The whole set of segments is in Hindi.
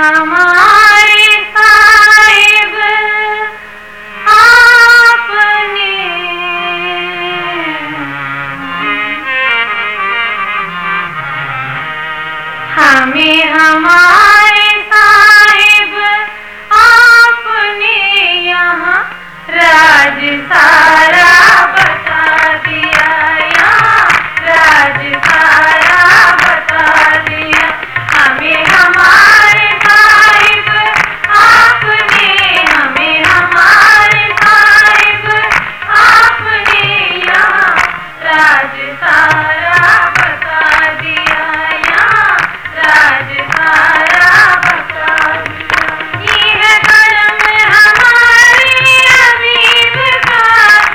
हमारे साहिब आपने हमें हमारे साहिब आपने यहाँ राज सारा बता दिया, यहाँ राज सारा बता दिया। हमें हमारे साहिब आपने, हमें हमारे साहिब आपने यहाँ राज सारा बता दिया, यहाँ राज सारा बता दिया। ये है करम हमारे हबीब का,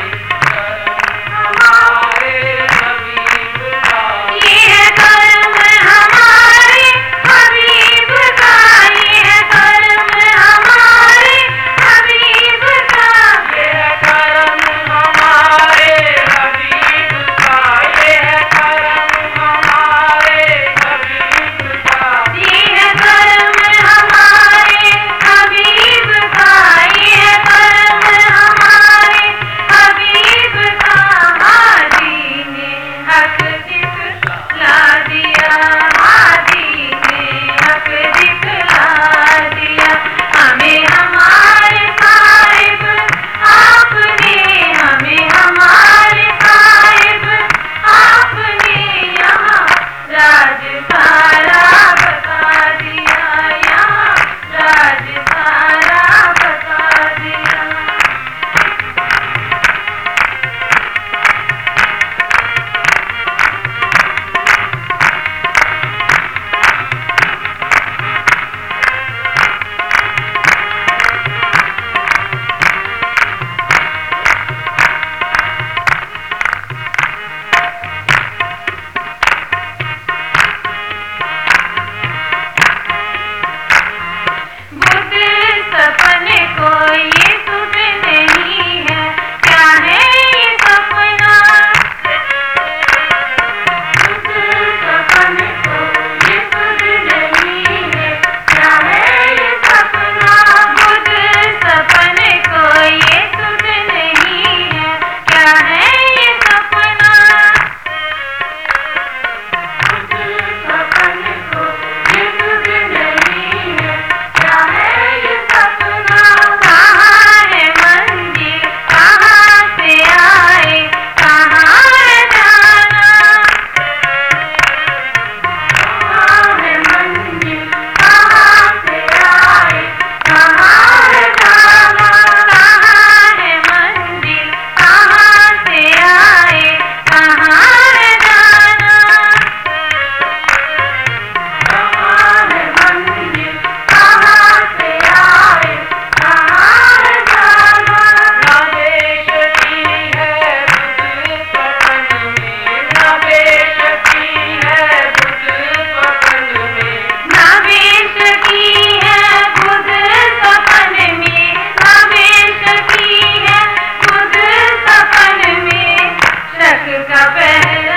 हमारे हबीब का, ये है करम हमारे हबीब का, ये है करम हमारे हबीब का, ये है करम हमारे हबीब का, ये है करम हमारे हबीब का, ये है करम हमारे हबीब का, ये है करम हमारे हबीब का। हादी ने हक दिखला दिया, हादी ने हक दिखला दिया। हमें हमारे साहिब आपने, हमें हमारे साहिब आपने यहाँ राज सारा बता दिया, यहाँ राज सारा बता दिया। बुद्ध सपने को ये सुध नहीं है, क्या है ये सपना? बुद्ध सपने को ये सुध नहीं है, क्या है ये सपना? बुद्ध सपने को ये सुध नहीं है, क्या है ये सपना? बुद्ध सपने को ये सुध नहीं है, क्या है ये सपना? कहाँ है मंजिल, कहाँ से आए, कहाँ है जाना? कहाँ है मंजिल, कहाँ से आए, कहाँ है जाना? कहाँ है मंजिल, कहाँ से आए, कहाँ है जाना? कहाँ है मंजिल, कहाँ से आए, कहाँ है जाना? ना देश की है बुद्ध सपन में, ना देश की है बुद्ध सपन में, ना देश की है बुद्ध सपन में, ना देश की है बुद्ध सपन में। शक का पहला